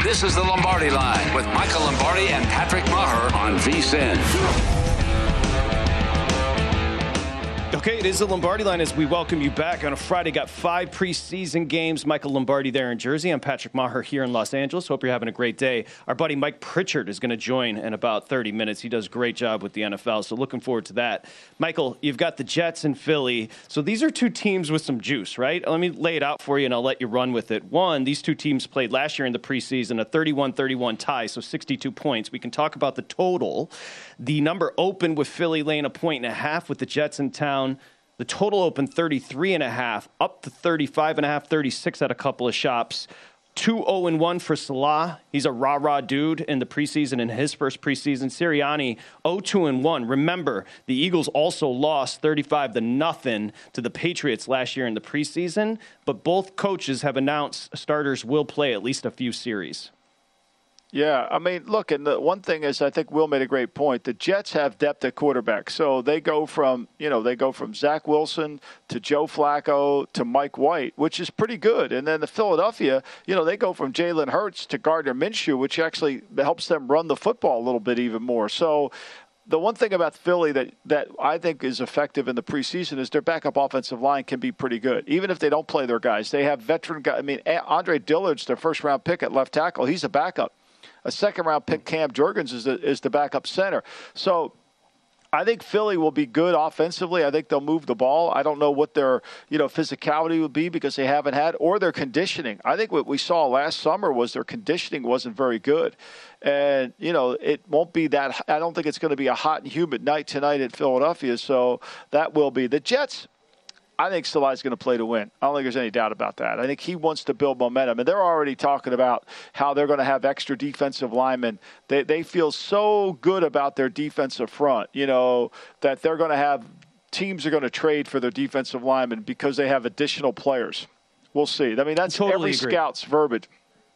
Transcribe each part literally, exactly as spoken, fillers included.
This is the Lombardi Line with Michael Lombardi and Patrick Maher on V S I N. Okay, it is the Lombardi Line as we welcome you back on a Friday. Got five preseason games. Michael Lombardi there in Jersey. I'm Patrick Maher here in Los Angeles. Hope you're having a great day. Our buddy Mike Pritchard is going to join in about thirty minutes. He does a great job with the N F L, so looking forward to that. Michael, you've got the Jets and Philly. So these are two teams with some juice, right? Let me lay it out for you, and I'll let you run with it. One, these two teams played last year in the preseason, a thirty-one thirty-one tie, so sixty-two points. We can talk about the total. The number opened with Philly laying a point and a half with the Jets in town. The total opened thirty-three and a half, up to thirty-five and a half, thirty-six at a couple of shops. two oh and one for Salah. He's a rah-rah dude in the preseason, in his first preseason. Sirianni, oh two and one. Remember, the Eagles also lost thirty-five to nothing to the Patriots last year in the preseason, but both coaches have announced starters will play at least a few series. Yeah, I mean, look, and the one thing is, I think Will made a great point. The Jets have depth at quarterback, so they go from, you know, they go from Zach Wilson to Joe Flacco to Mike White, which is pretty good. And then the Philadelphia, you know, they go from Jalen Hurts to Gardner Minshew, which actually helps them run the football a little bit even more. So the one thing about Philly that, that I think is effective in the preseason is their backup offensive line can be pretty good. Even if they don't play their guys, they have veteran guys. I mean, Andre Dillard's their first-round pick at left tackle. He's a backup. A second-round pick, Cam Jurgens, is the, is the backup center. So I think Philly will be good offensively. I think they'll move the ball. I don't know what their, you know, physicality would be because they haven't had, or their conditioning. I think what we saw last summer was their conditioning wasn't very good. And, you know, it won't be that – I don't think it's going to be a hot and humid night tonight at Philadelphia, so that will be. The Jets – I think Salah's going to play to win. I don't think there's any doubt about that. I think he wants to build momentum. And they're already talking about how they're going to have extra defensive linemen. They they feel so good about their defensive front, you know, that they're going to have – teams are going to trade for their defensive linemen because they have additional players. We'll see. I mean, that's totally every agree. scout's verbiage.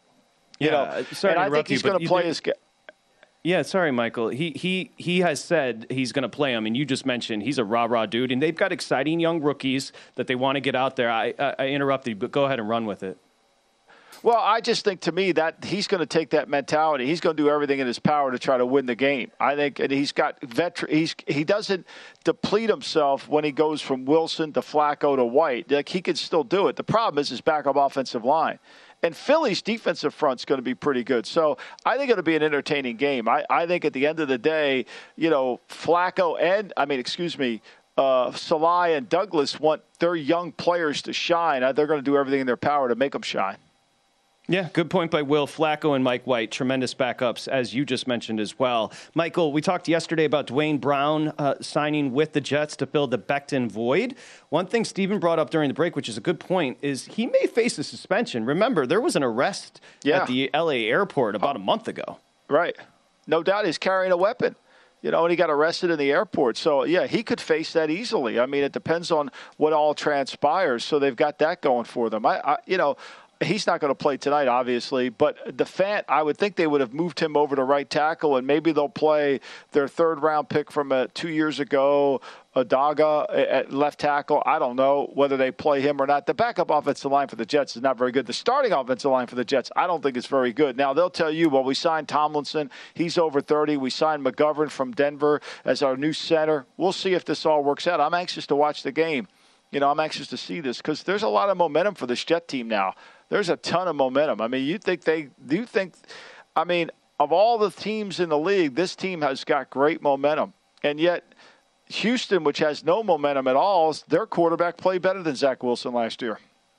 You yeah, know, sorry and to I interrupt think he's you, going to play his – Yeah, sorry, Michael. He he he has said he's going to play him, and you just mentioned he's a rah-rah dude, and they've got exciting young rookies that they want to get out there. I, I, I interrupted you, but go ahead and run with it. Well, I just think to me that he's going to take that mentality. He's going to do everything in his power to try to win the game. I think, and he's got veteran. He's he doesn't deplete himself when he goes from Wilson to Flacco to White. Like he can still do it. The problem is his backup offensive line. And Philly's defensive front's going to be pretty good. So I think it'll be an entertaining game. I, I think at the end of the day, you know, Flacco and, I mean, excuse me, uh, Salah and Douglas want their young players to shine. They're going to do everything in their power to make them shine. Yeah, good point by Will. Flacco and Mike White, tremendous backups, as you just mentioned as well. Michael, we talked yesterday about Dwayne Brown uh, signing with the Jets to fill the Becton void. One thing Steven brought up during the break, which is a good point, is he may face a suspension. Remember, there was an arrest yeah. at the L A airport about a month ago. Right. No doubt he's carrying a weapon. You know, and he got arrested in the airport. So, yeah, he could face that easily. I mean, it depends on what all transpires. So they've got that going for them. I, I you know, he's not going to play tonight, obviously, but the Fant, I would think they would have moved him over to right tackle, and maybe they'll play their third-round pick from uh, two years ago, Adaga at left tackle. I don't know whether they play him or not. The backup offensive line for the Jets is not very good. The starting offensive line for the Jets, I don't think is very good. Now, they'll tell you, well, we signed Tomlinson. He's over thirty. We signed McGovern from Denver as our new center. We'll see if this all works out. I'm anxious to watch the game. You know, I'm anxious to see this because there's a lot of momentum for this Jet team now. There's a ton of momentum. I mean, you think they – do you think – I mean, of all the teams in the league, this team has got great momentum. And yet Houston, which has no momentum at all, their quarterback played better than Zach Wilson last year.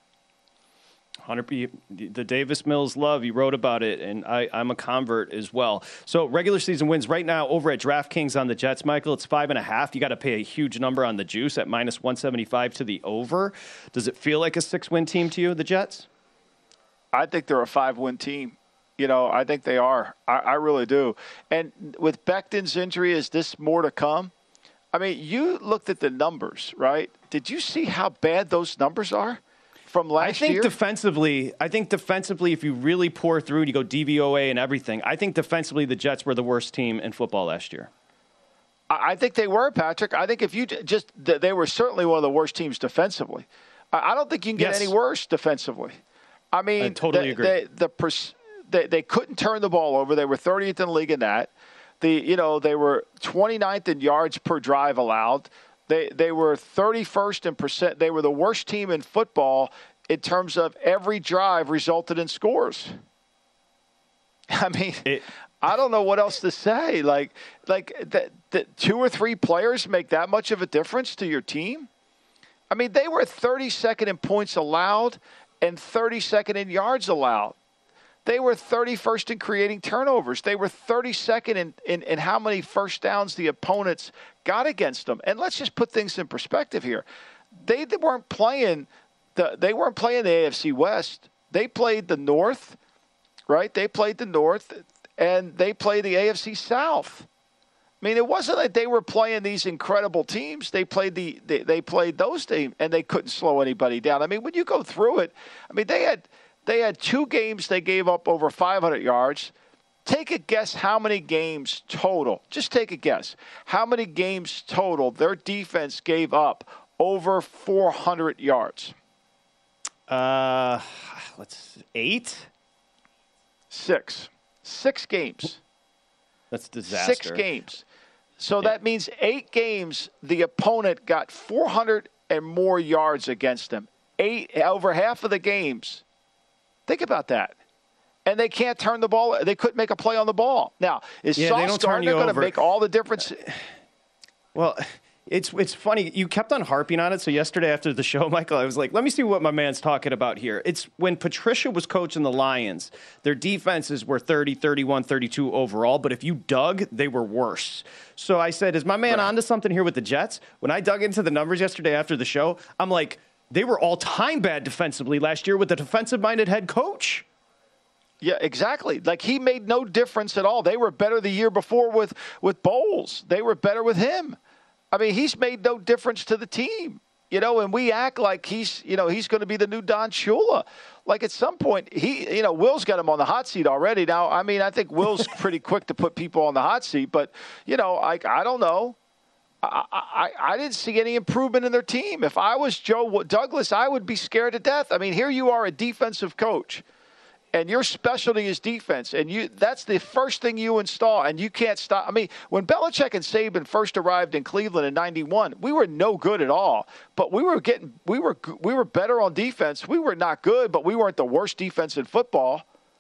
one hundred The Davis Mills love, you wrote about it, and I, I'm a convert as well. So regular season wins right now over at DraftKings on the Jets, Michael. It's five and a half. You got to pay a huge number on the juice at minus one seventy-five to the over. Does it feel like a six-win team to you, the Jets? I think they're a five-win team. You know, I think they are. I, I really do. And with Becton's injury, is this more to come? I mean, you looked at the numbers, right? Did you see how bad those numbers are from last I think year? defensively, I think defensively, if you really pour through and you go D V O A and everything, I think defensively the Jets were the worst team in football last year. I think they were, Patrick. I think if you just – they were certainly one of the worst teams defensively. I don't think you can get yes. any worse defensively. I mean, I totally the, agree. The, the, per, they, they couldn't turn the ball over. They were thirtieth in the league in that. The you know they were twenty-ninth in yards per drive allowed. They they were thirty-first in percent. They were the worst team in football in terms of every drive resulted in scores. I mean, it, I don't know what else to say. Like like that, that two or three players make that much of a difference to your team. I mean, they were thirty-second in points allowed and thirty-second in yards allowed. They were thirty-first in creating turnovers. They were thirty-second in, in, in how many first downs the opponents got against them. And let's just put things in perspective here. They, they weren't playing the they weren't playing the A F C West. They played the North, right? They played the North, and they played the A F C South. I mean, it wasn't like they were playing these incredible teams. They played the they, they played those teams, and they couldn't slow anybody down. I mean, when you go through it, I mean, they had they had two games they gave up over five hundred yards. Take a guess how many games total. Just take a guess. How many games total their defense gave up over four hundred yards? Uh, let's eight, six, six games. That's disaster. Six games. So yeah. That means eight games the opponent got four hundred and more yards against them. Eight over half of the games. Think about that. And they can't turn the ball. They couldn't make a play on the ball. Now, is yeah, Sauce Gardner going to make all the difference? Well, it's it's funny. You kept on harping on it. So yesterday after the show, Michael, I was like, let me see what my man's talking about here. It's when Patricia was coaching the Lions, their defenses were thirty, thirty-one, thirty-two overall. But if you dug, they were worse. So I said, is my man right. onto something here with the Jets? When I dug into the numbers yesterday after the show, I'm like, they were all-time bad defensively last year with a defensive-minded head coach. Yeah, exactly. Like, he made no difference at all. They were better the year before with, with Bowles. They were better with him. I mean, he's made no difference to the team, you know, and we act like he's, you know, he's going to be the new Don Shula. Like, at some point, he, you know, Will's got him on the hot seat already. Now, I mean, I think Will's pretty quick to put people on the hot seat, but, you know, I, I don't know. I, I, I didn't see any improvement in their team. If I was Joe Douglas, I would be scared to death. I mean, here you are, a defensive coach, and your specialty is defense, and you that's the first thing you install, and you can't stop. I mean, when Belichick and Saban first arrived in Cleveland in ninety-one, we were no good at all, but we were getting we were we were better on defense. We were not good, but we weren't the worst defense in football.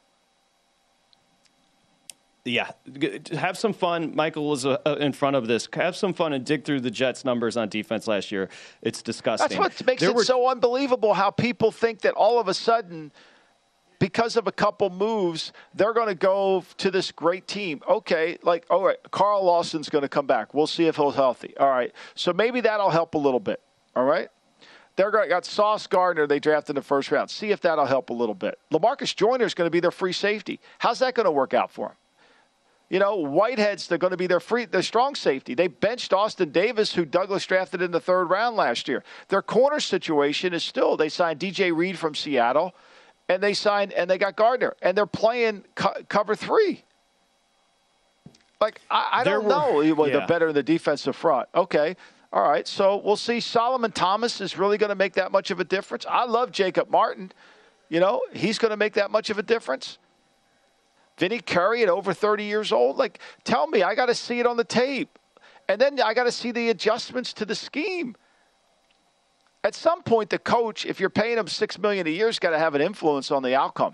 Yeah, have some fun. Michael was uh, in front of this. Have some fun and dig through the Jets' numbers on defense last year. It's disgusting. That's what makes there it were... so unbelievable how people think that all of a sudden, because of a couple moves, they're going to go to this great team. Okay, like, all right, Carl Lawson's going to come back. We'll see if he's healthy. All right, so maybe that'll help a little bit. All right? They're got Sauce Gardner they drafted in the first round. See if that'll help a little bit. LaMarcus Joyner is going to be their free safety. How's that going to work out for him? You know, Whitehead's they're going to be their free, their strong safety. They benched Austin Davis, who Douglas drafted in the third round last year. Their corner situation is still they signed D J Reed from Seattle, and they signed and they got Gardner, and they're playing co- cover three. Like I, I don't were, know, well, yeah. They're better in the defensive front. Okay, all right. So we'll see. Solomon Thomas is really going to make that much of a difference. I love Jacob Martin. You know, he's going to make that much of a difference. Vinny Curry at over thirty years old? Like, tell me, I got to see it on the tape. And then I got to see the adjustments to the scheme. At some point, the coach, if you're paying him six million dollars a year, has got to have an influence on the outcome.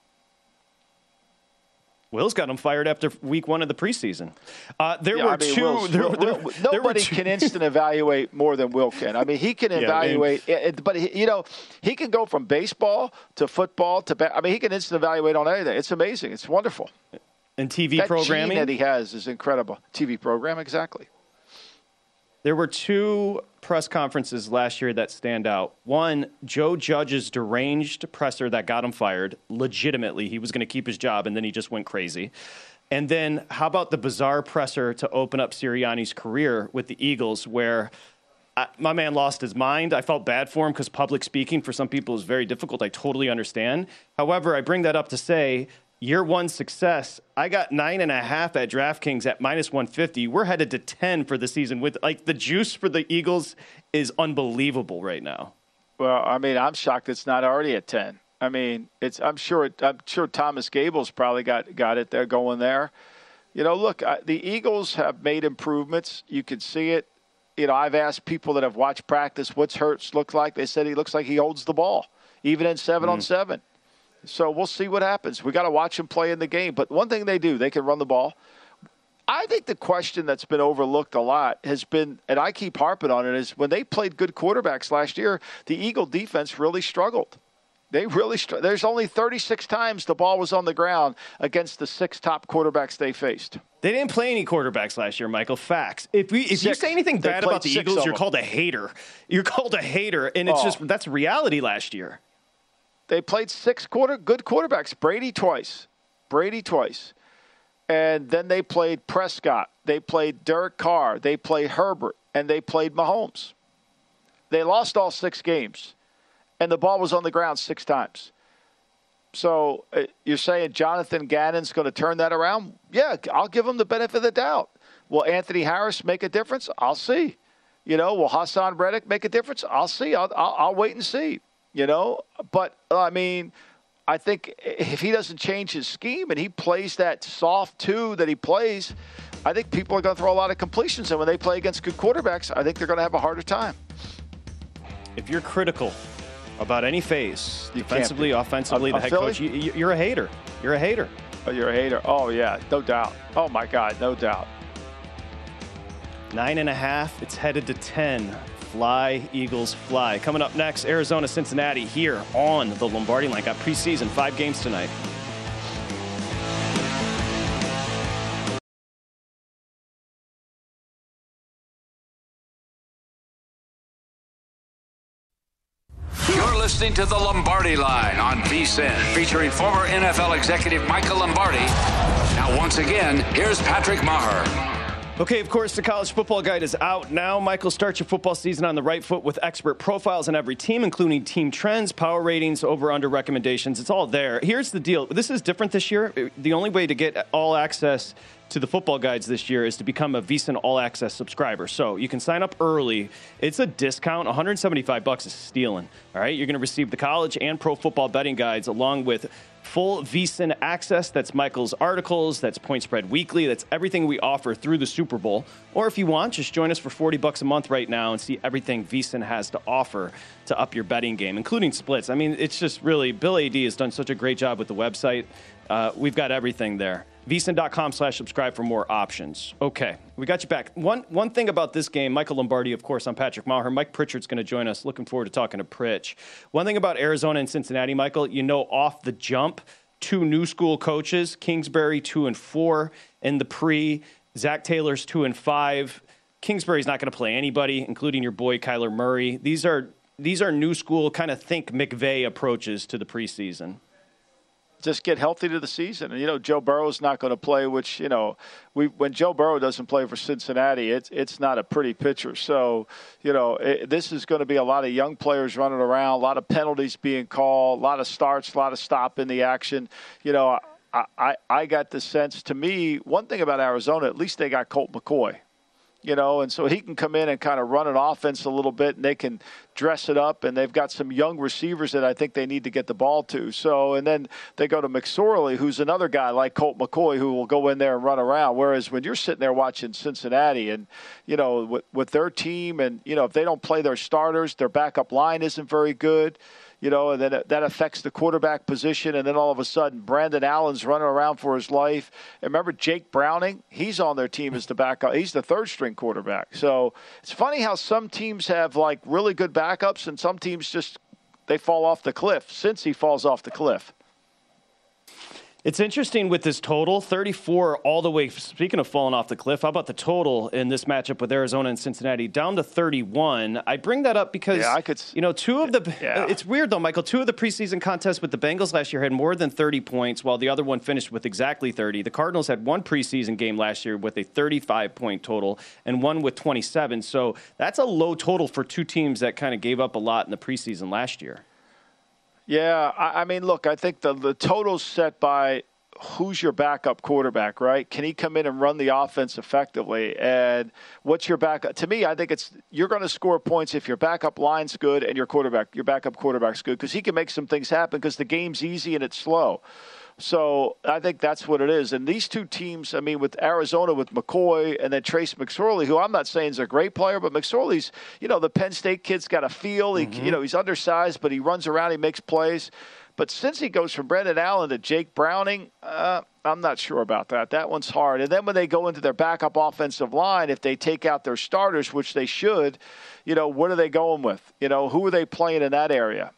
Will's got him fired after week one of the preseason. Uh, there yeah, were I mean, two. Will's, there, Will, there, Will, there nobody two. can instant evaluate more than Will can. I mean, he can evaluate, yeah, I mean, but he, you know, he can go from baseball to football to. Ba- I mean, he can instant evaluate on anything. It's amazing. It's wonderful. And T V that programming gene that he has is incredible. T V program, exactly. There were two press conferences last year that stand out. One, Joe Judge's deranged presser that got him fired. Legitimately, he was going to keep his job, and then he just went crazy. And then how about the bizarre presser to open up Sirianni's career with the Eagles where I, my man lost his mind. I felt bad for him because public speaking for some people is very difficult. I totally understand. However, I bring that up to say year one success, I got nine and a half at DraftKings at minus one fifty. We're headed to ten for the season. With like the juice for the Eagles is unbelievable right now. Well, I mean, I'm shocked it's not already at ten. I mean, it's. I'm sure. It, I'm sure Thomas Gable's probably got got it there going there. You know, look, I, the Eagles have made improvements. You can see it. You know, I've asked people that have watched practice, what's Hurts look like? They said he looks like he holds the ball, even in seven mm. on seven. So we'll see what happens. We got to watch him play in the game. But one thing they do, they can run the ball. I think the question that's been overlooked a lot has been, and I keep harping on it, is when they played good quarterbacks last year, the Eagle defense really struggled. They really str- There's only thirty-six times the ball was on the ground against the six top quarterbacks they faced. They didn't play any quarterbacks last year, Michael. Facts. If we, if you say anything bad about the Eagles, you're called a hater. You're called a hater, and it's oh. just that's reality last year. They played six quarter good quarterbacks. Brady twice. Brady twice. And then they played Prescott. They played Derek Carr. They played Herbert. And they played Mahomes. They lost all six games. And the ball was on the ground six times. So uh, you're saying Jonathan Gannon's going to turn that around? Yeah, I'll give him the benefit of the doubt. Will Anthony Harris make a difference? I'll see. You know, will Hassan Reddick make a difference? I'll see. I'll, I'll, I'll wait and see. You know, but, uh, I mean, I think if he doesn't change his scheme and he plays that soft two that he plays, I think people are going to throw a lot of completions. And when they play against good quarterbacks, I think they're going to have a harder time. If you're critical about any phase, you defensively, offensively, a, a the head Philly? coach, you, you're a hater. You're a hater. Oh, you're a hater. Oh, yeah, no doubt. Oh, my God, no doubt. Nine and a half. It's headed to ten. Fly, Eagles, fly. Coming up next, Arizona, Cincinnati here on the Lombardi Line. Got preseason, five games tonight. You're listening to the Lombardi Line on V S I N, featuring former N F L executive Michael Lombardi. Now, once again, here's Patrick Maher. Okay, of course, the College Football Guide is out now. Michael, start your football season on the right foot with expert profiles on every team, including team trends, power ratings, over-under recommendations. It's all there. Here's the deal. This is different this year. The only way to get all access to the football guides this year is to become a V S I N All Access subscriber. So you can sign up early. It's a discount. one hundred seventy-five bucks is stealing. All right, you're going to receive the college and pro football betting guides along with full V S I N access. That's Michael's articles. That's Point Spread Weekly. That's everything we offer through the Super Bowl. Or if you want, just join us for forty bucks a month right now and see everything V S I N has to offer to up your betting game, including splits. I mean, it's just really, Bill A D has done such a great job with the website. Uh, we've got everything there. V S I N dot com slash subscribe for more options. Okay, we got you back. One one thing about this game, Michael Lombardi, of course, I'm Patrick Maher. Mike Pritchard's going to join us. Looking forward to talking to Pritch. One thing about Arizona and Cincinnati, Michael, you know off the jump, two new school coaches, Kingsbury two and four in the pre, Zach Taylor's two and five. Kingsbury's not going to play anybody, including your boy Kyler Murray. These are these are new school, kind of think McVay approaches to the preseason. Just get healthy to the season. And, you know, Joe Burrow's not going to play, which, you know, we when Joe Burrow doesn't play for Cincinnati, it's it's not a pretty picture. So, you know, it, this is going to be a lot of young players running around, a lot of penalties being called, a lot of starts, a lot of stop in the action. You know, I, I, I got the sense, to me, one thing about Arizona, at least they got Colt McCoy. You know, and so he can come in and kind of run an offense a little bit, and they can dress it up, and they've got some young receivers that I think they need to get the ball to. So, and then they go to McSorley, who's another guy like Colt McCoy who will go in there and run around. Whereas when you're sitting there watching Cincinnati and, you know, with, with their team and, you know, if they don't play their starters, their backup line isn't very good. You know, and then that affects the quarterback position. And then all of a sudden, Brandon Allen's running around for his life. And remember, Jake Browning, he's on their team as the backup. He's the third-string quarterback. So it's funny how some teams have, like, really good backups, and some teams just, they fall off the cliff. Since he falls off the cliff. It's interesting with this total, thirty-four all the way, speaking of falling off the cliff, how about the total in this matchup with Arizona and Cincinnati, down to thirty-one. I bring that up because, yeah, I could, you know, two of the, yeah. it's weird though, Michael, two of the preseason contests with the Bengals last year had more than thirty points, while the other one finished with exactly thirty. The Cardinals had one preseason game last year with a thirty-five point total and one with twenty-seven. So that's a low total for two teams that kind of gave up a lot in the preseason last year. Yeah, I, I mean, look, I think the, the total's set by who's your backup quarterback, right? Can he come in and run the offense effectively? And what's your backup? To me, I think it's you're going to score points if your backup line's good and your quarterback, your backup quarterback's good, because he can make some things happen because the game's easy and it's slow. So I think that's what it is. And these two teams, I mean, with Arizona, with McCoy, and then Trace McSorley, who I'm not saying is a great player, but McSorley's, you know, the Penn State kid's got a feel. He, mm-hmm. You know, he's undersized, but he runs around, he makes plays. But since he goes from Brendan Allen to Jake Browning, uh, I'm not sure about that. That one's hard. And then when they go into their backup offensive line, if they take out their starters, which they should, you know, what are they going with? You know, who are they playing in that area?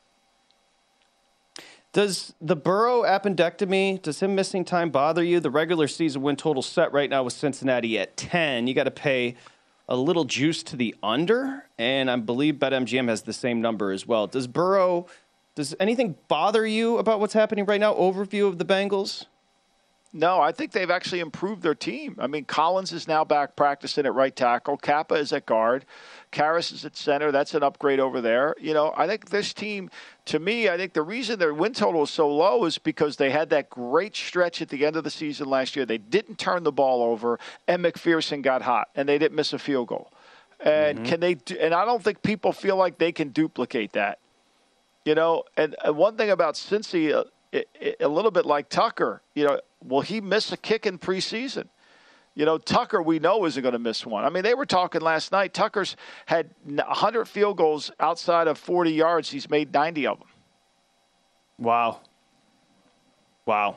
Does the Burrow appendectomy, does him missing time bother you? The regular season win total set right now with Cincinnati at ten. You got to pay a little juice to the under, and I believe BetMGM has the same number as well. Does Burrow, does anything bother you about what's happening right now? Overview of the Bengals? No, I think they've actually improved their team. I mean, Collins is now back practicing at right tackle. Kappa is at guard. Karras is at center. That's an upgrade over there. You know, I think this team, to me, I think the reason their win total is so low is because they had that great stretch at the end of the season last year. They didn't turn the ball over, and McPherson got hot, and they didn't miss a field goal. And mm-hmm. can they? Do, and I don't think people feel like they can duplicate that. You know, and, and one thing about Cincy, uh, it, it, a little bit like Tucker, you know, will he miss a kick in preseason? You know, Tucker, we know, isn't going to miss one. I mean, they were talking last night. Tucker's had one hundred field goals outside of forty yards. He's made ninety of them. Wow. Wow.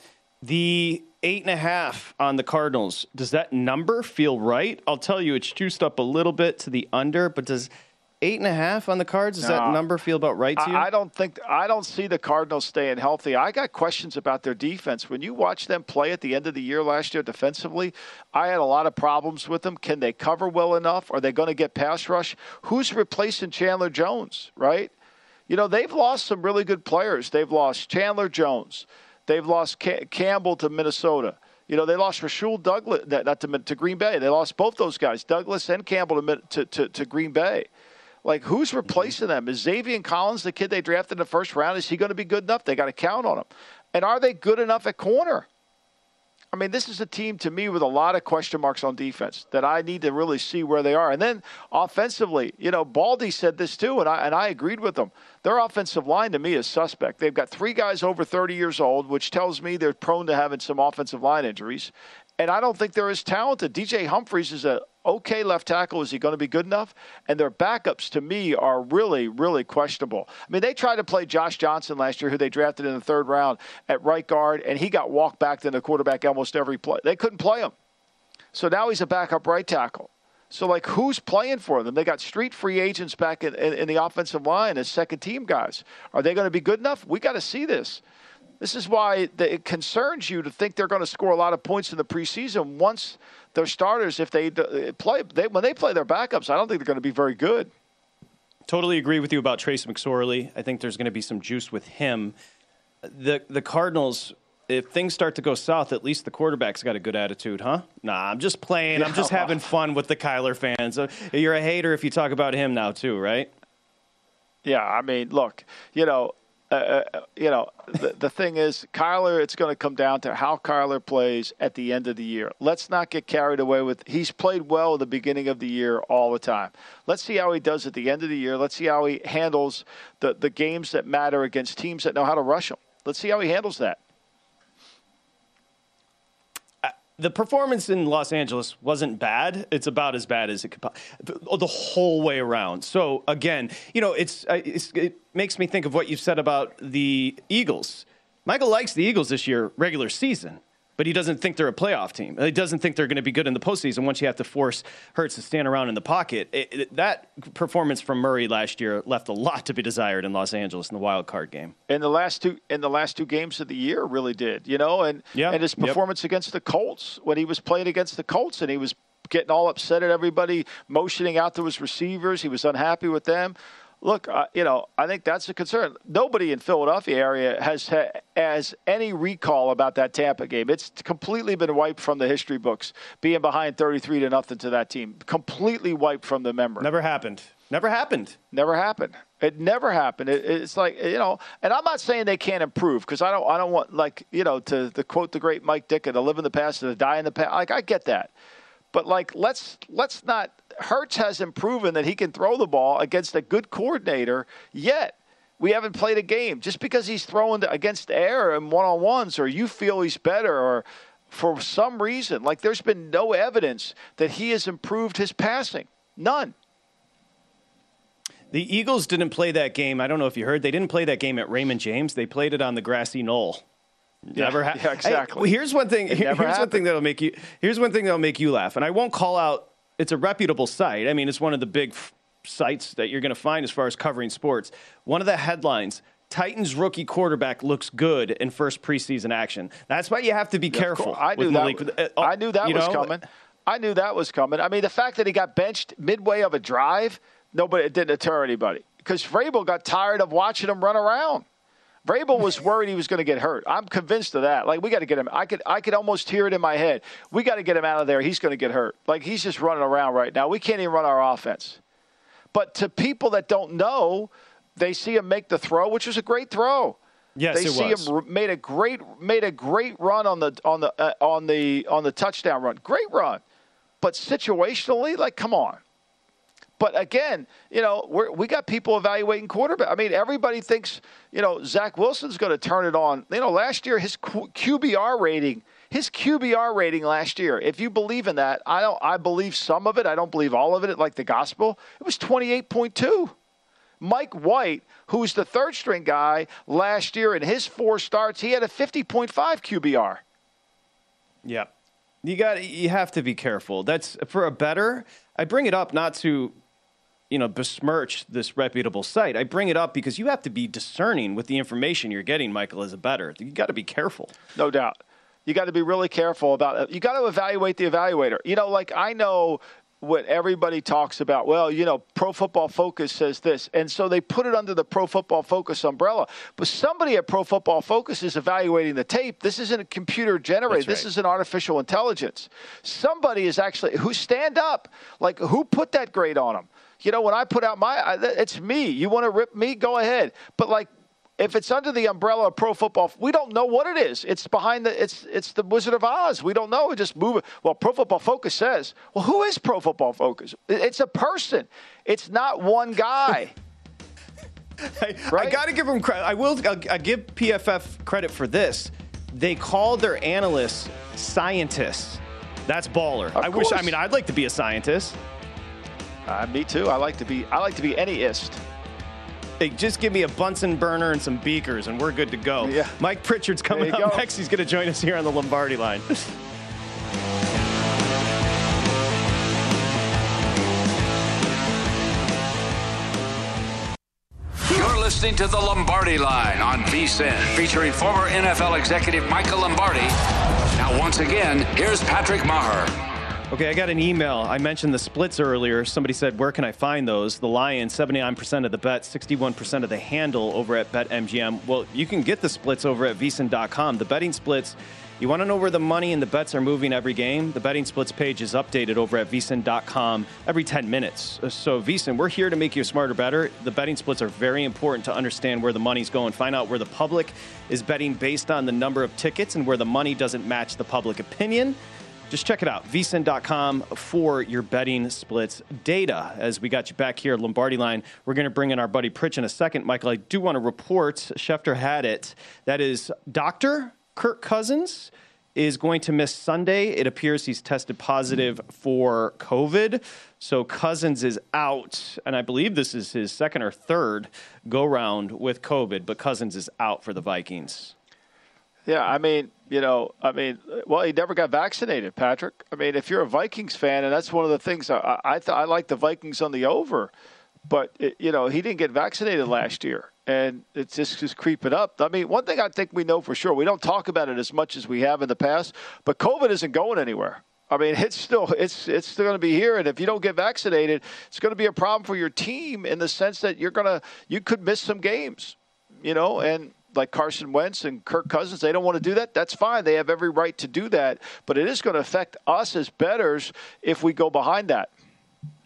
The eight and a half on the Cardinals, does that number feel right? I'll tell you, it's juiced up a little bit to the under, but does eight and a half on the Cards, does no, that number feel about right to you? I don't think I don't see the Cardinals staying healthy. I got questions about their defense. When you watch them play at the end of the year last year defensively, I had a lot of problems with them. Can they cover well enough? Are they going to get pass rush? Who's replacing Chandler Jones, right? You know, they've lost some really good players. They've lost Chandler Jones. They've lost Cam- Campbell to Minnesota. You know, they lost Rasul Douglas not to, to Green Bay. They lost both those guys, Douglas and Campbell, to, to, to, to Green Bay. Like, who's replacing them? Is Xavier Collins, the kid they drafted in the first round, is he going to be good enough? They got to count on him. And are they good enough at corner? I mean, this is a team, to me, with a lot of question marks on defense that I need to really see where they are. And then offensively, you know, Baldy said this too, and I, and I agreed with him. Their offensive line, to me, is suspect. They've got three guys over thirty years old, which tells me they're prone to having some offensive line injuries. And I don't think they're as talented. D J Humphries is a okay left tackle. Is he going to be good enough? And their backups, to me, are really, really questionable. I mean, they tried to play Josh Johnson last year, who they drafted in the third round at right guard, and he got walked back to the quarterback almost every play. They couldn't play him. So now he's a backup right tackle. So, like, who's playing for them? They got street free agents back in, in, in the offensive line as second-team guys. Are they going to be good enough? We got to see this. This is why it concerns you to think they're going to score a lot of points in the preseason once their starters, if they play, they, when they play their backups, I don't think they're going to be very good. Totally agree with you about Trace McSorley. I think there's going to be some juice with him. The the Cardinals, if things start to go south, at least the quarterback's got a good attitude, huh? Nah, I'm just playing. Yeah. I'm just having fun with the Kyler fans. You're a hater if you talk about him now too, right? Yeah, I mean, look, you know, Uh, you know, the, the thing is, Kyler, it's going to come down to how Kyler plays at the end of the year. Let's not get carried away with he's played well at the beginning of the year all the time. Let's see how he does at the end of the year. Let's see how he handles the, the games that matter against teams that know how to rush him. Let's see how he handles that. The performance in Los Angeles wasn't bad. It's about as bad as it could the whole way around. So, again, you know, it's, it's it makes me think of what you said about the Eagles. Michael likes the Eagles this year, regular season, but he doesn't think they're a playoff team. He doesn't think they're going to be good in the postseason once you have to force Hurts to stand around in the pocket. It, it, that performance from Murray last year left a lot to be desired in Los Angeles in the wild card game. In the last two, in the last two games of the year, really did, you know, and yep. and his performance yep. against the Colts when he was playing against the Colts and he was getting all upset at everybody, motioning out to his receivers. He was unhappy with them. Look, uh, you know, I think that's a concern. Nobody in Philadelphia area has ha- has any recall about that Tampa game. It's completely been wiped from the history books, being behind thirty-three to nothing to that team. Completely wiped from the memory. Never happened. Never happened. Never happened. It never happened. It, it's like, you know, and I'm not saying they can't improve because I don't I don't want, like, you know, to, to quote the great Mike Ditka, to live in the past and to die in the past. Like, I get that. But, like, let's let's not – Hurts hasn't proven that he can throw the ball against a good coordinator yet. We haven't played a game. Just because he's throwing against air and one-on-ones, or you feel he's better, or for some reason, like, there's been no evidence that he has improved his passing. None. The Eagles didn't play that game. I don't know if you heard. They didn't play that game at Raymond James. They played it on the grassy knoll. Never yeah, happened. Yeah, exactly. Hey, well, here's one thing. Here, here's happened. one thing that'll make you. Here's one thing that'll make you laugh. And I won't call out. It's a reputable site. I mean, it's one of the big f- sites that you're going to find as far as covering sports. One of the headlines: Titans rookie quarterback looks good in first preseason action. That's why you have to be yeah, careful. I knew with that. Malik. Was, uh, I knew that was know? coming. I knew that was coming. I mean, the fact that he got benched midway of a drive, nobody it didn't deter anybody. Because Vrabel got tired of watching him run around. Vrabel was worried he was going to get hurt. I'm convinced of that. Like, we got to get him. I could I could almost hear it in my head. We got to get him out of there. He's going to get hurt. Like, he's just running around right now. We can't even run our offense. But to people that don't know, they see him make the throw, which was a great throw. Yes, they it see was. him made a great made a great run on the on the uh, on the on the touchdown run. Great run. But situationally, like, come on. But again, you know, we're, we got people evaluating quarterback. I mean, everybody thinks, you know, Zach Wilson's going to turn it on. You know, last year his Q B R rating, his Q B R rating last year, if you believe in that, I don't. I believe some of it. I don't believe all of it, like the gospel. It was twenty-eight point two. Mike White, who's the third string guy last year in his four starts, he had a fifty point five Q B R. Yeah. You got. You have to be careful. That's for a better. I bring it up not to, you know, besmirch this reputable site. I bring it up because you have to be discerning with the information you're getting, Michael, as a bettor. You got to be careful. No doubt. You got to be really careful about it. You got to evaluate the evaluator. You know, like, I know what everybody talks about. Well, you know, Pro Football Focus says this. And so they put it under the Pro Football Focus umbrella. But somebody at Pro Football Focus is evaluating the tape. This isn't a computer generated. Right. This is an artificial intelligence. Somebody is actually, who stand up, like, who put that grade on them? You know, when I put out my, it's me. You want to rip me? Go ahead. But, like, if it's under the umbrella of Pro Football, we don't know what it is. It's behind the, it's it's the Wizard of Oz. We don't know. We just move it. Well, Pro Football Focus says, well, who is Pro Football Focus? It's a person. It's not one guy. I, right? I got to give them credit. I will I'll, I'll give P F F credit for this. They called their analysts scientists. That's baller. Of I course. wish, I mean, I'd like to be a scientist. Uh, me too. I like to be, I like to be anyist. Hey, just give me a Bunsen burner and some beakers, and we're good to go. Yeah. Mike Pritchard's coming up go. next. He's going to join us here on the Lombardi Line. You're listening to the Lombardi Line on VSiN, featuring former N F L executive Michael Lombardi. Now, once again, here's Patrick Maher. Okay, I got an email. I mentioned the splits earlier. Somebody said, where can I find those? The Lions, seventy-nine percent of the bet, sixty-one percent of the handle over at BetMGM. Well, you can get the splits over at V S I N dot com. The betting splits, you want to know where the money and the bets are moving every game? The betting splits page is updated over at V S I N dot com every ten minutes. So, V S I N, we're here to make you a smarter bettor. The betting splits are very important to understand where the money's going. Find out where the public is betting based on the number of tickets and where the money doesn't match the public opinion. Just check it out, V S I N dot com, for your betting splits data. As we got you back here at Lombardi Line, we're going to bring in our buddy Pritch in a second. Michael, I do want to report, Schefter had it, that is Doctor Kirk Cousins is going to miss Sunday. It appears he's tested positive for COVID. So Cousins is out, and I believe this is his second or third go-round with COVID, but Cousins is out for the Vikings. Yeah, I mean, you know, I mean, well, he never got vaccinated, Patrick. I mean, if you're a Vikings fan, and that's one of the things I I, th- I like the Vikings on the over, but it, you know, he didn't get vaccinated last year, and it's just just creeping up. I mean, one thing I think we know for sure, we don't talk about it as much as we have in the past, but COVID isn't going anywhere. I mean, it's still it's it's still going to be here, and if you don't get vaccinated, it's going to be a problem for your team in the sense that you're gonna you could miss some games, you know, and. Like Carson Wentz and Kirk Cousins, they don't want to do that. That's fine. They have every right to do that. But it is going to affect us as bettors if we go behind that.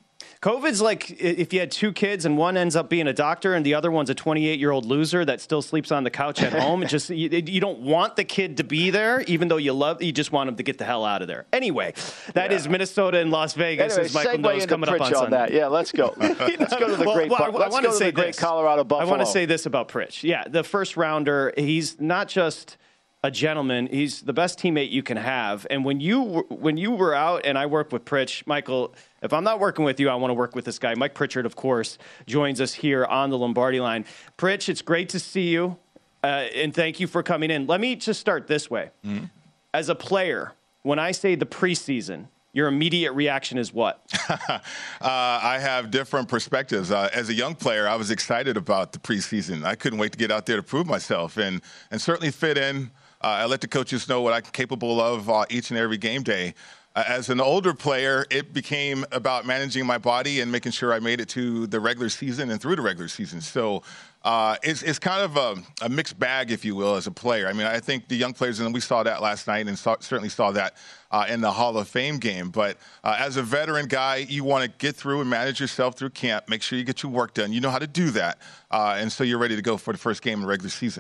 COVID's like if you had two kids and one ends up being a doctor and the other one's a twenty-eight-year-old loser that still sleeps on the couch at home. It just you, you don't want the kid to be there, even though you love. You just want him to get the hell out of there. Anyway, that yeah. is Minnesota and Las Vegas. Anyway, as Michael knows, coming up on, on Sunday. That. Yeah, let's go. Let's go to the well, great. Well, I, let's I go to say the great this. Colorado Buffalo. I want to say this about Pritch. Yeah, the first rounder. He's not just a gentleman. He's the best teammate you can have. And when you when you were out, and I work with Pritch, Michael, if I'm not working with you, I want to work with this guy. Mike Pritchard, of course, joins us here on the Lombardi line. Pritch, it's great to see you, uh, and thank you for coming in. Let me just start this way. Mm-hmm. As a player, when I say the preseason, your immediate reaction is what? uh, I have different perspectives. Uh, as a young player, I was excited about the preseason. I couldn't wait to get out there to prove myself and, and certainly fit in. Uh, I let the coaches know what I'm capable of uh, each and every game day. Uh, as an older player, it became about managing my body and making sure I made it to the regular season and through the regular season. So uh, it's, it's kind of a, a mixed bag, if you will, as a player. I mean, I think the young players, and we saw that last night and saw, certainly saw that uh, in the Hall of Fame game. But uh, as a veteran guy, you want to get through and manage yourself through camp, make sure you get your work done. You know how to do that. Uh, and so you're ready to go for the first game in the regular season.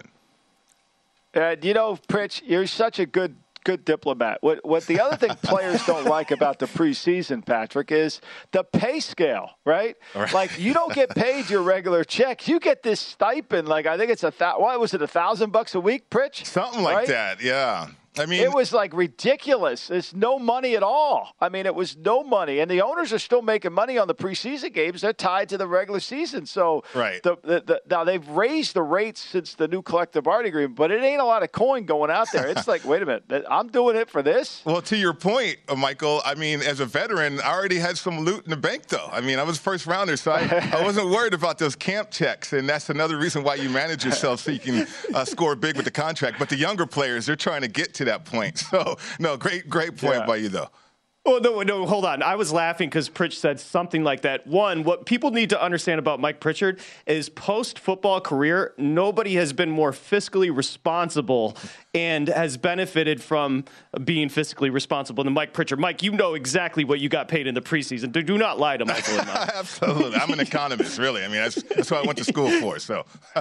Uh, you know, Pritch, you're such a good good diplomat. What what the other thing players don't like about the preseason, Patrick, is the pay scale, right? right? Like, you don't get paid your regular check. You get this stipend. Like, I think it's a thousand. What was it? A thousand bucks a week, Pritch? Something like right? that. Yeah. I mean, it was like ridiculous. It's no money at all. I mean, it was no money, and the owners are still making money on the preseason games. They're tied to the regular season. So, right. The, the, the, now they've raised the rates since the new collective bargaining agreement, but it ain't a lot of coin going out there. It's like, wait a minute, I'm doing it for this. Well, to your point, Michael, I mean, as a veteran, I already had some loot in the bank, though. I mean, I was first rounder, so I, I wasn't worried about those camp checks, and that's another reason why you manage yourself so you can uh, score big with the contract. But the younger players, they're trying to get to that point. So. Oh, no, great, great point yeah. by you, though. Oh, no, no, hold on. I was laughing because Pritch said something like that. One, what people need to understand about Mike Pritchard is post-football career, nobody has been more fiscally responsible and has benefited from being fiscally responsible than Mike Pritchard. Mike, you know exactly what you got paid in the preseason. Do, do not lie to Michael. Absolutely. I'm an economist, really. I mean, that's, that's what I went to school for. So,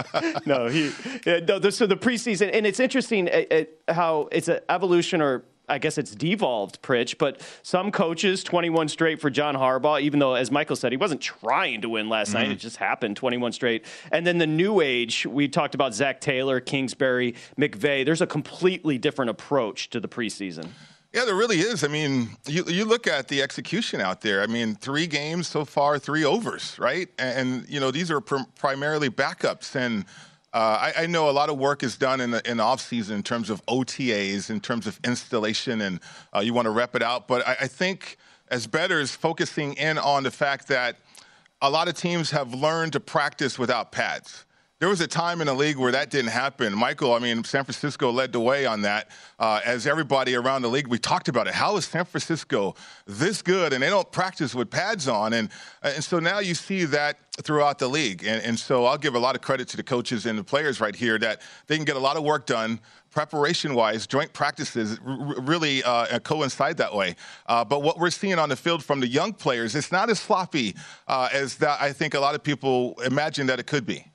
no, he, yeah, no, so the preseason, and it's interesting it, it, how it's an evolution or I guess it's devolved, Pritch, but some coaches, twenty-one straight for John Harbaugh, even though, as Michael said, he wasn't trying to win last mm-hmm. night. It just happened, twenty-one straight. And then the new age, we talked about Zach Taylor, Kingsbury, McVay. There's a completely different approach to the preseason. Yeah, there really is. I mean, you you look at the execution out there. I mean, three games so far, three overs, right? And, and you know, these are pr- primarily backups. And Uh, I, I know a lot of work is done in the, in the offseason in terms of O T As, in terms of installation, and uh, you want to rep it out. But I, I think as bettors, focusing in on the fact that a lot of teams have learned to practice without pads. There was a time in the league where that didn't happen. Michael, I mean, San Francisco led the way on that. Uh, as everybody around the league, we talked about it. How is San Francisco this good and they don't practice with pads on? And and so now you see that throughout the league. And, and so I'll give a lot of credit to the coaches and the players right here that they can get a lot of work done preparation-wise. Joint practices r- really uh, coincide that way. Uh, but what we're seeing on the field from the young players, it's not as sloppy uh, as that I think a lot of people imagine that it could be.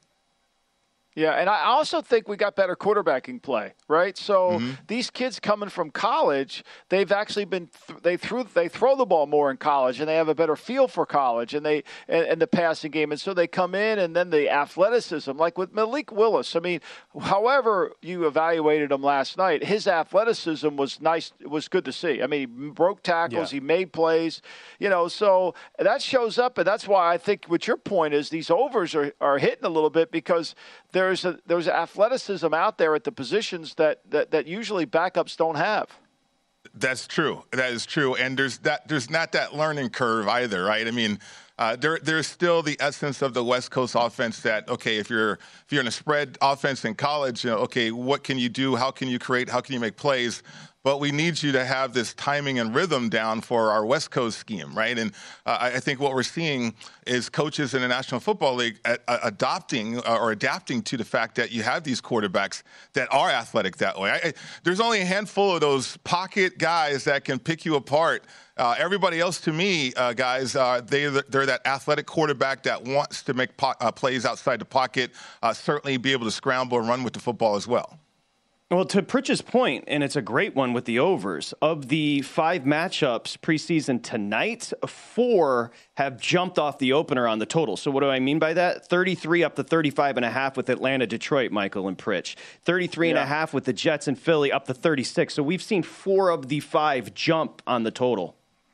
Yeah, and I also think we got better quarterbacking play, right? So mm-hmm. these kids coming from college, they've actually been th- they threw they throw the ball more in college, and they have a better feel for college and they and, and the passing game, and so they come in, and then the athleticism, like with Malik Willis. I mean, however you evaluated him last night, his athleticism was nice. It was good to see. I mean, he broke tackles, yeah. he made plays, you know. So that shows up, and that's why I think what your point is, these overs are are hitting a little bit because they're There's a, there's athleticism out there at the positions that, that, that usually backups don't have. That's true. That is true. And there's that there's not that learning curve either, right? I mean, uh, there there's still the essence of the West Coast offense that, okay, if you're if you're in a spread offense in college, you know, okay, what can you do? How can you create? How can you make plays? but we need you to have this timing and rhythm down for our West Coast scheme, right? And uh, I think what we're seeing is coaches in the National Football League a- a- adopting uh, or adapting to the fact that you have these quarterbacks that are athletic that way. I, I, there's only a handful of those pocket guys that can pick you apart. Uh, everybody else, to me, uh, guys, uh, they, they're that athletic quarterback that wants to make po- uh, plays outside the pocket, uh, certainly be able to scramble and run with the football as well. Well, to Pritch's point, and it's a great one with the overs, of the five matchups preseason tonight, four have jumped off the opener on the total. So what do I mean by that? thirty-three up to thirty-five and a half with Atlanta, Detroit, Michael and Pritch. thirty-three yeah. and a half with the Jets and Philly up to thirty-six. So we've seen four of the five jump on the total.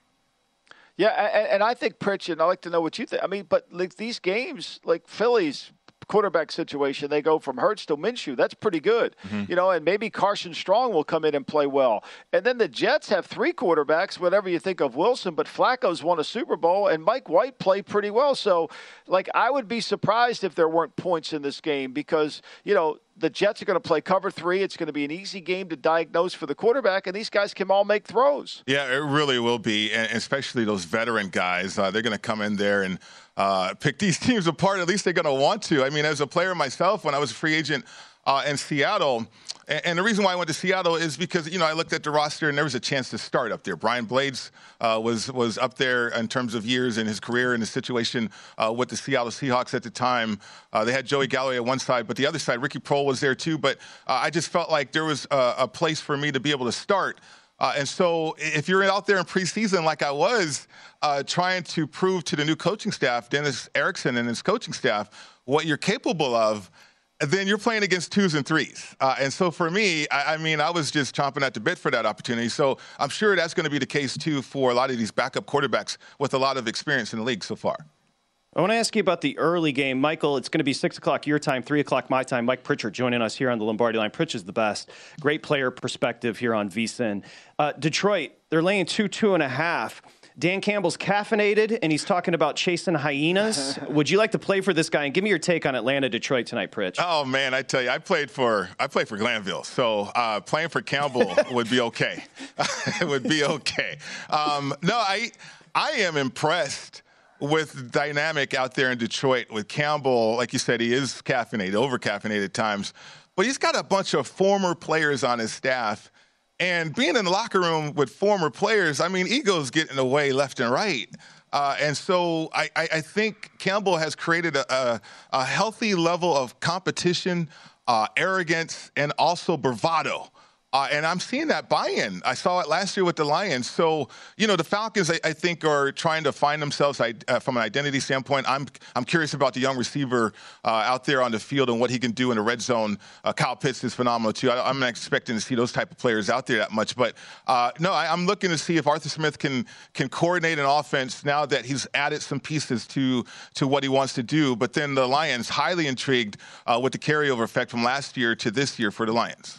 Yeah, and, and I think, Pritch, and I'd like to know what you think. I mean, but like these games, like Philly's quarterback situation, they go from Hurts to Minshew. That's pretty good. Mm-hmm. You know, and maybe Carson Strong will come in and play well. And then the Jets have three quarterbacks, whatever you think of Wilson, but Flacco's won a Super Bowl, and Mike White played pretty well. So, like, I would be surprised if there weren't points in this game because, you know, the Jets are going to play cover three. It's going to be an easy game to diagnose for the quarterback, and these guys can all make throws. Yeah, it really will be, and especially those veteran guys. Uh, they're going to come in there and uh, pick these teams apart. At least they're going to want to. I mean, as a player myself, when I was a free agent uh, in Seattle, and, and the reason why I went to Seattle is because, you know, I looked at the roster and there was a chance to start up there. Brian Blades uh, was was up there in terms of years in his career and his situation uh, with the Seattle Seahawks at the time. Uh, they had Joey Galloway at one side, but the other side, Ricky Prohl was there too. But uh, I just felt like there was a, a place for me to be able to start. Uh, and so if you're out there in preseason like I was, uh, trying to prove to the new coaching staff, Dennis Erickson and his coaching staff, what you're capable of, then you're playing against twos and threes. Uh, and so for me, I, I mean, I was just chomping at the bit for that opportunity. So I'm sure that's going to be the case, too, for a lot of these backup quarterbacks with a lot of experience in the league so far. I want to ask you about the early game. Michael, it's going to be six o'clock your time, three o'clock my time. Mike Pritchard joining us here on the Lombardi Line. Pritch is the best. Great player perspective here on V S I N. Uh, Detroit, they're laying two, two and a half. Dan Campbell's caffeinated, and he's talking about chasing hyenas. Would you like to play for this guy? And give me your take on Atlanta, Detroit tonight, Pritch. Oh, man, I tell you, I played for I played for Glanville, so uh, playing for Campbell would be okay. It would be okay. Um, no, I I am impressed with the dynamic out there in Detroit with Campbell. Like you said, he is caffeinated, over-caffeinated at times. But he's got a bunch of former players on his staff. And being in the locker room with former players, I mean, egos get in the way left and right. Uh, and so I, I, I think Campbell has created a, a, a healthy level of competition, uh, arrogance, and also bravado. Uh, and I'm seeing that buy-in. I saw it last year with the Lions. So, you know, the Falcons, I, I think, are trying to find themselves uh, from an identity standpoint. I'm I'm curious about the young receiver uh, out there on the field and what he can do in the red zone. Uh, Kyle Pitts is phenomenal, too. I, I'm not expecting to see those type of players out there that much. But, uh, no, I, I'm looking to see if Arthur Smith can can coordinate an offense now that he's added some pieces to, to what he wants to do. But then the Lions, highly intrigued uh, with the carryover effect from last year to this year for the Lions.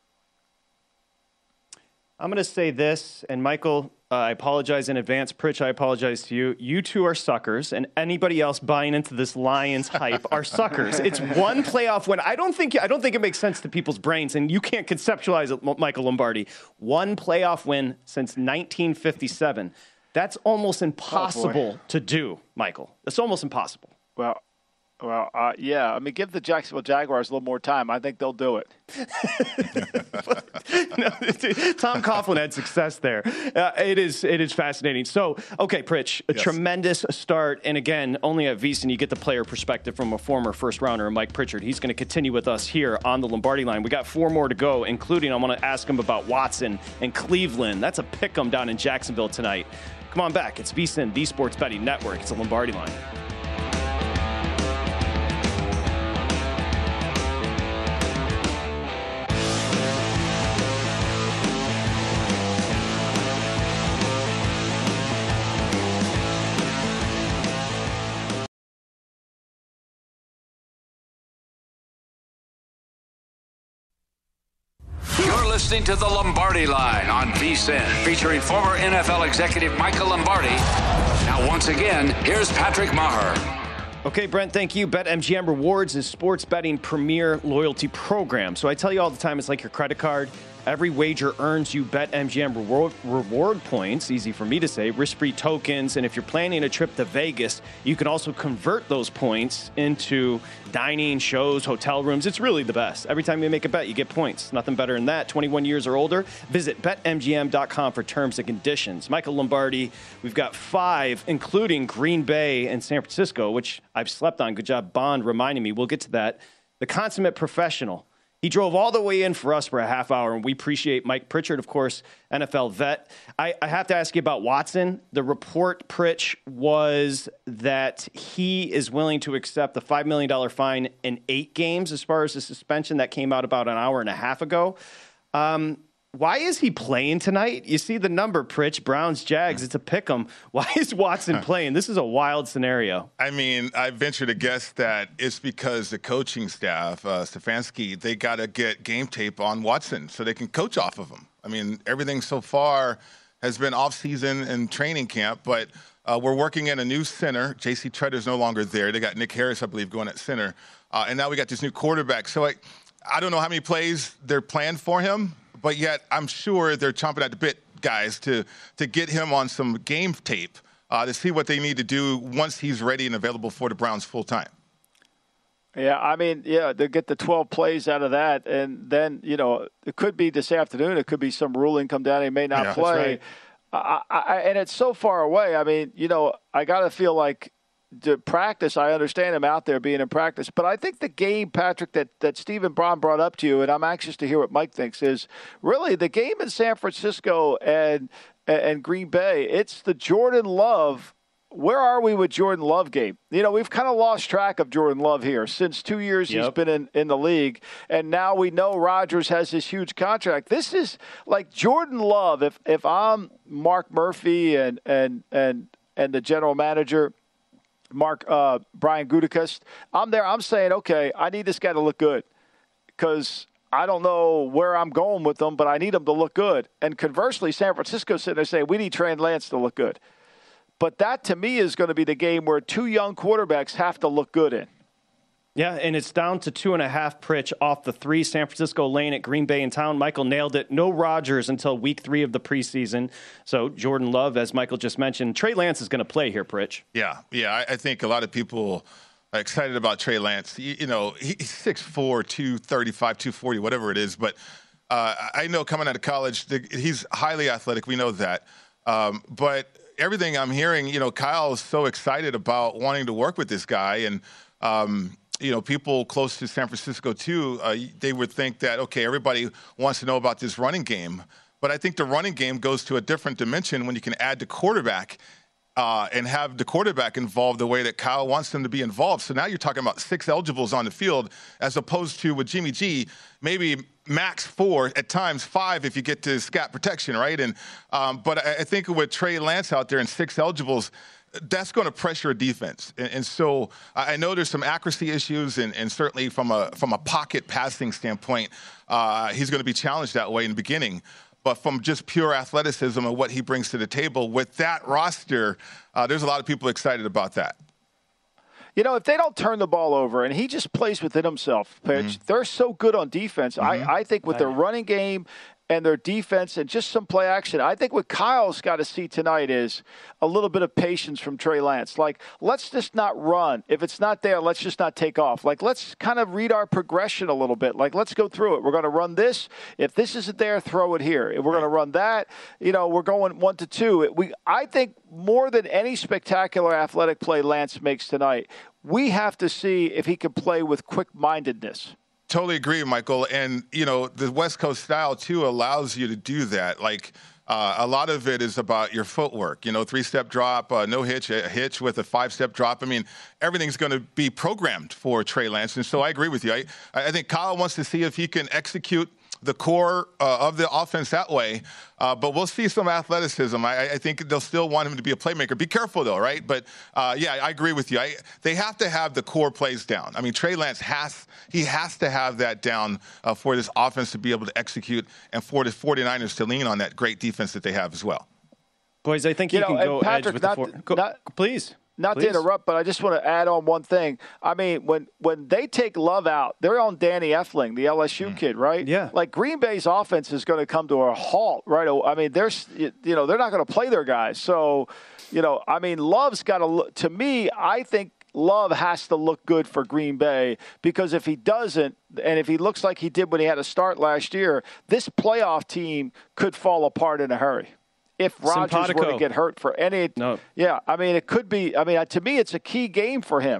I'm going to say this, and Michael, uh, I apologize in advance. Pritch, I apologize to you. You two are suckers, and anybody else buying into this Lions hype are suckers. It's one playoff win. I don't think I don't think it makes sense to people's brains, and you can't conceptualize it, Michael Lombardi. One playoff win since nineteen fifty-seven. That's almost impossible oh, to do, Michael. That's almost impossible. Well, Well, uh, yeah. I mean, give the Jacksonville Jaguars a little more time. I think they'll do it. no, Tom Coughlin had success there. Uh, it is it is fascinating. So, okay, Pritch, a yes. tremendous start. And again, only at V S I N you get the player perspective from a former first-rounder, Mike Pritchard. He's going to continue with us here on the Lombardi Line. We got four more to go, including I want to ask him about Watson and Cleveland. That's a pick-em down in Jacksonville tonight. Come on back. It's V S I N, the Sports Betting Network. It's the Lombardi Line. Listening to the Lombardi Line on V S I N, featuring former N F L executive Michael Lombardi. Now, once again, here's Patrick Maher. Okay, Brent, thank you. BetMGM Rewards is sports betting premier loyalty program. So I tell you all the time, it's like your credit card. Every wager earns you BetMGM reward, reward points, easy for me to say, risk-free tokens. And if you're planning a trip to Vegas, you can also convert those points into dining, shows, hotel rooms. It's really the best. Every time you make a bet, you get points. Nothing better than that. twenty-one years or older. Visit Bet M G M dot com for terms and conditions. Michael Lombardi, we've got five, including Green Bay and San Francisco, which I've slept on. Good job, Bond, reminding me. We'll get to that. The consummate professional. He drove all the way in for us for a half hour, and we appreciate Mike Pritchard, of course, N F L vet. I, I have to ask you about Watson. The report, Pritch, was that he is willing to accept the five million dollars fine in eight games as far as the suspension. That came out about an hour and a half ago. Um, why is he playing tonight? You see the number, Pritch, Browns, Jags. It's a pick 'em. Why is Watson playing? This is a wild scenario. I mean, I venture to guess that it's because the coaching staff, uh, Stefanski, they got to get game tape on Watson so they can coach off of him. I mean, everything so far has been off-season and training camp, but uh, we're working in a new center. J C Tretter's no longer there. They got Nick Harris, I believe, going at center. Uh, and now we got this new quarterback. So I, I don't know how many plays they're planned for him, but yet I'm sure they're chomping at the bit, guys, to to get him on some game tape uh, to see what they need to do once he's ready and available for the Browns full time. Yeah, I mean, yeah, to get the twelve plays out of that, and then, you know, it could be this afternoon. It could be some ruling come down. He may not yeah, play. I, I, and it's so far away. I mean, you know, I got to feel like to practice, I understand him out there being in practice, but I think the game, Patrick, that, that Stephen Braun brought up to you, and I'm anxious to hear what Mike thinks, is really the game in San Francisco and and Green Bay. It's the Jordan Love. Where are we with Jordan Love game? You know, we've kind of lost track of Jordan Love here. Since two years yep. he's been in, in the league, and now we know Rodgers has this huge contract. This is like Jordan Love. If if I'm Mark Murphy and and and and the general manager, Mark uh, Brian Gutekunst, I'm there. I'm saying, okay, I need this guy to look good because I don't know where I'm going with them, but I need him to look good. And conversely, San Francisco sitting there saying, we need Trey Lance to look good. But that, to me, is going to be the game where two young quarterbacks have to look good in. Yeah, and it's down to two and a half, Pritch, off the three. San Francisco laying at Green Bay in town. Michael nailed it. No Rodgers until week three of the preseason. So Jordan Love, as Michael just mentioned, Trey Lance is going to play here, Pritch. Yeah, yeah. I, I think a lot of people are excited about Trey Lance. You, you know, he's six four, two thirty-five, two forty, whatever it is. But uh, I know coming out of college, the, he's highly athletic. We know that. Um, but everything I'm hearing, you know, Kyle is so excited about wanting to work with this guy. And, um, you know, people close to San Francisco, too, uh, they would think that, okay, everybody wants to know about this running game. But I think the running game goes to a different dimension when you can add the quarterback uh, and have the quarterback involved the way that Kyle wants them to be involved. So now you're talking about six eligibles on the field as opposed to with Jimmy G, maybe max four, at times five if you get to scat protection, right? And um, But I, I think with Trey Lance out there and six eligibles, that's going to pressure a defense. And, and so I know there's some accuracy issues, and, and certainly from a from a pocket passing standpoint, uh, he's going to be challenged that way in the beginning. But from just pure athleticism and what he brings to the table with that roster, uh, there's a lot of people excited about that. You know, if they don't turn the ball over and he just plays within himself, Pitch, mm-hmm. they're so good on defense. Mm-hmm. I, I think with their running game and their defense and just some play action, I think what Kyle's got to see tonight is a little bit of patience from Trey Lance. Like, let's just not run. If it's not there, let's just not take off. Like, let's kind of read our progression a little bit. Like, let's go through it. We're going to run this. If this isn't there, throw it here. If we're going to run that, you know, we're going one to two. We, I think more than any spectacular athletic play Lance makes tonight, we have to see if he can play with quick-mindedness. Totally agree, Michael. And, you know, the West Coast style, too, allows you to do that. Like, uh, a lot of it is about your footwork. You know, three-step drop, uh, no hitch, a hitch with a five-step drop. I mean, everything's going to be programmed for Trey Lance. And so I agree with you. I, I think Kyle wants to see if he can execute the core uh, of the offense that way. Uh, but we'll see some athleticism. I, I think they'll still want him to be a playmaker. Be careful, though, right? But, uh, yeah, I agree with you. I, they have to have the core plays down. I mean, Trey Lance has he has to have that down uh, for this offense to be able to execute and for the 49ers to lean on that great defense that they have as well. Boys, I think you, you know, can go Patrick, edge with not, the four. Go, not, please. not Please. to interrupt, but I just want to add on one thing. I mean, when when they take Love out, they're on Danny Effling, the L S U mm. kid, right? Yeah. Like Green Bay's offense is going to come to a halt, right? I mean, they're you know they're not going to play their guys. So, you know, I mean, Love's got to look. To me, I think Love has to look good for Green Bay, because if he doesn't, and if he looks like he did when he had a start last year, this playoff team could fall apart in a hurry. If Rodgers were to get hurt for any, no. yeah, I mean, it could be. I mean, to me, it's a key game for him.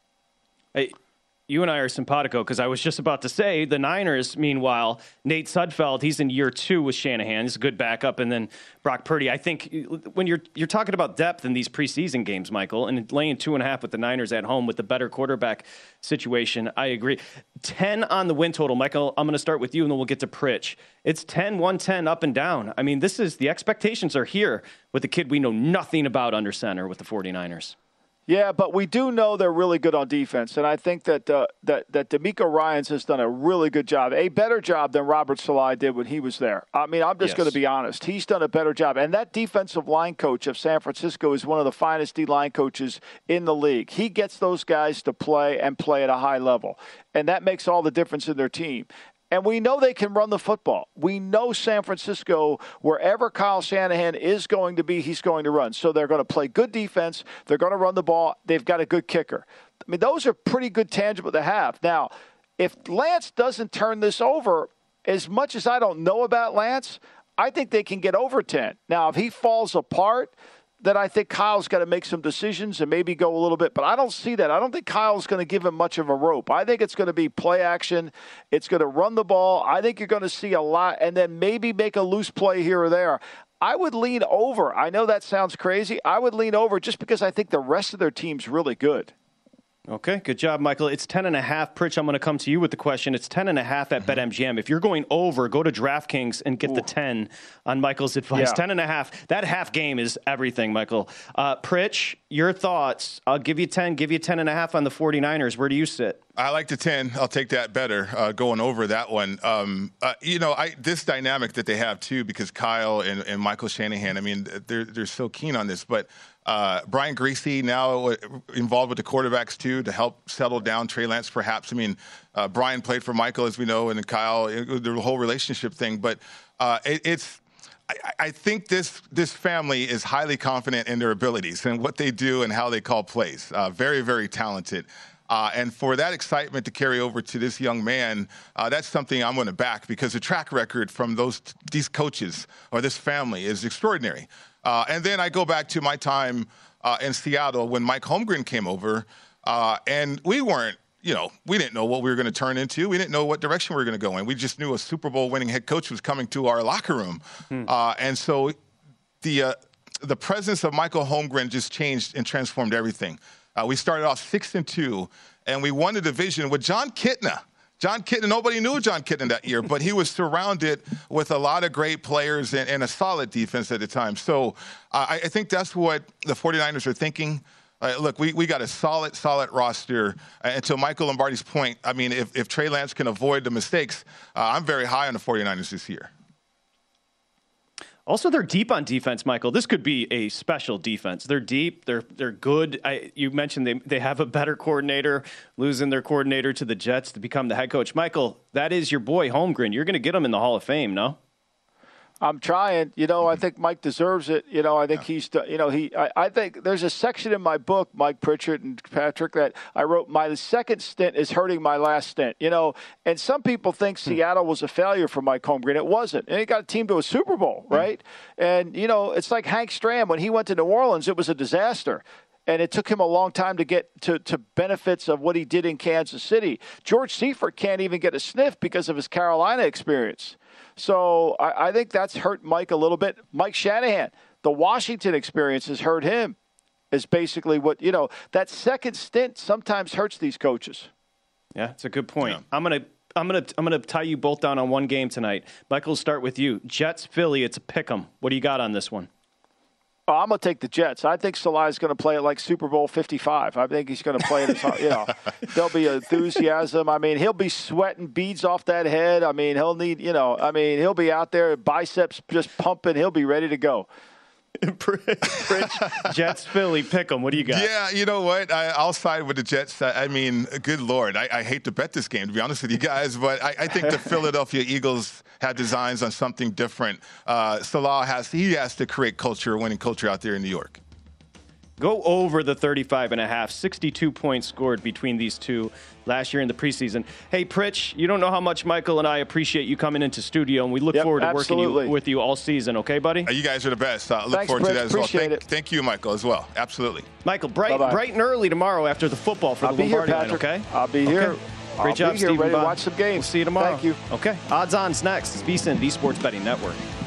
Hey, you and I are simpatico, because I was just about to say the Niners, meanwhile, Nate Sudfeld, he's in year two with Shanahan. He's a good backup. And then Brock Purdy. I think when you're you're talking about depth in these preseason games, Michael, and laying two and a half with the Niners at home with the better quarterback situation, I agree. ten on the win total. Michael, I'm going to start with you, and then we'll get to Pritch. It's ten, one ten, up and down. I mean, this is the expectations are here with the kid we know nothing about under center with the 49ers. Yeah, but we do know they're really good on defense, and I think that uh, that that DeMeco Ryans has done a really good job, a better job than Robert Saleh did when he was there. I mean, I'm just yes. going to be honest. He's done a better job, and that defensive line coach of San Francisco is one of the finest D-line coaches in the league. He gets those guys to play and play at a high level, and that makes all the difference in their team. And we know they can run the football. We know San Francisco, wherever Kyle Shanahan is going to be, he's going to run. So they're going to play good defense. They're going to run the ball. They've got a good kicker. I mean, those are pretty good tangible to have. Now, if Lance doesn't turn this over, as much as I don't know about Lance, I think they can get over ten. Now, if he falls apart, then I think Kyle's got to make some decisions and maybe go a little bit. But I don't see that. I don't think Kyle's going to give him much of a rope. I think it's going to be play action. It's going to run the ball. I think you're going to see a lot, and then maybe make a loose play here or there. I would lean over. I know that sounds crazy. I would lean over just because I think the rest of their team's really good. Okay, good job, Michael. It's ten and a half. Pritch, I'm going to come to you with the question. It's ten and a half at mm-hmm. BetMGM. If you're going over, go to DraftKings and get Ooh. the ten on Michael's advice. Yeah. ten and a half. That half game is everything, Michael. Uh, Pritch, your thoughts. I'll give you ten, give you ten and a half on the 49ers. Where do you sit? I like the ten. I'll take that better, uh, going over that one. Um, uh, you know, I, this dynamic that they have, too, because Kyle and, and Michael Shanahan, I mean, they're, they're so keen on this. But uh, Brian Griese now involved with the quarterbacks, too, to help settle down Trey Lance, perhaps. I mean, uh, Brian played for Michael, as we know, and Kyle, it, the whole relationship thing. But uh, it, it's I, I think this this family is highly confident in their abilities and what they do and how they call plays. Uh, very, very talented. Uh, and for that excitement to carry over to this young man, uh, that's something I'm going to back, because the track record from those these coaches or this family is extraordinary. Uh, and then I go back to my time uh, in Seattle when Mike Holmgren came over, uh, and we weren't, you know, we didn't know what we were going to turn into. We didn't know what direction we were going to go in. We just knew a Super Bowl winning head coach was coming to our locker room. Hmm. Uh, and so the uh, the presence of Michael Holmgren just changed and transformed everything. Uh, we started off six and two, and we won the division with John Kitna. John Kitna, nobody knew John Kitna that year, but he was surrounded with a lot of great players and, and a solid defense at the time. So uh, I, I think that's what the 49ers are thinking. Uh, look, we, we got a solid, solid roster. Uh, and to Michael Lombardi's point, I mean, if, if Trey Lance can avoid the mistakes, uh, I'm very high on the 49ers this year. Also, they're deep on defense, Michael. This could be a special defense. They're deep. They're they're good. I, you mentioned they they have a better coordinator, losing their coordinator to the Jets to become the head coach. Michael, that is your boy Holmgren. You're going to get him in the Hall of Fame, no? I'm trying. You know, I think Mike deserves it. You know, I think he's, you know, he, I, I think there's a section in my book, Mike Pritchard and Patrick, that I wrote, my second stint is hurting my last stint, you know, and some people think Seattle was a failure for Mike Holmgren. It wasn't. And he got a team to a Super Bowl, right? And, you know, it's like Hank Stram. When he went to New Orleans, it was a disaster. And it took him a long time to get to, to benefits of what he did in Kansas City. George Seifert can't even get a sniff because of his Carolina experience. So I, I think that's hurt Mike a little bit. Mike Shanahan, the Washington experience has hurt him, is basically what, you know, that second stint sometimes hurts these coaches. Yeah, it's a good point. Yeah. I'm going to I'm going to I'm going to tie you both down on one game tonight. Michael, start with you. Jets, Philly, it's a pick 'em. What do you got on this one? Oh, I'm going to take the Jets. I think Saleh's going to play it like Super Bowl fifty-five. I think he's going to play it, as, you know, there'll be enthusiasm. I mean, he'll be sweating beads off that head. I mean, he'll need, you know, I mean, he'll be out there, biceps just pumping. He'll be ready to go. Pritch, Jets, Philly, pick 'em. What do you got? Yeah, you know what? I, I'll side with the Jets. I, I mean, good Lord. I, I hate to bet this game, to be honest with you guys, but I, I think the Philadelphia Eagles have designs on something different. Uh, Salah has, he has to create culture, winning culture out there in New York. Go over the thirty-five and a half. sixty-two points scored between these two last year in the preseason. Hey, Pritch, you don't know how much Michael and I appreciate you coming into studio, and we look yep, forward to absolutely. working you, with you all season. Okay, buddy? Uh, you guys are the best. I uh, look Thanks, forward Pritch. to that as Appreciate well. Thank, it. thank you, Michael, as well. Absolutely. Michael, bright, Bye-bye. bright and early tomorrow after the football for I'll the be here, Lombardi line, Patrick. okay? I'll be here. Okay. Great I'll job, be here, Stephen ready to Bond. watch some games. We'll see you tomorrow. Thank you. Okay. Odds On's next. It's VSiN, the Sports Betting Network.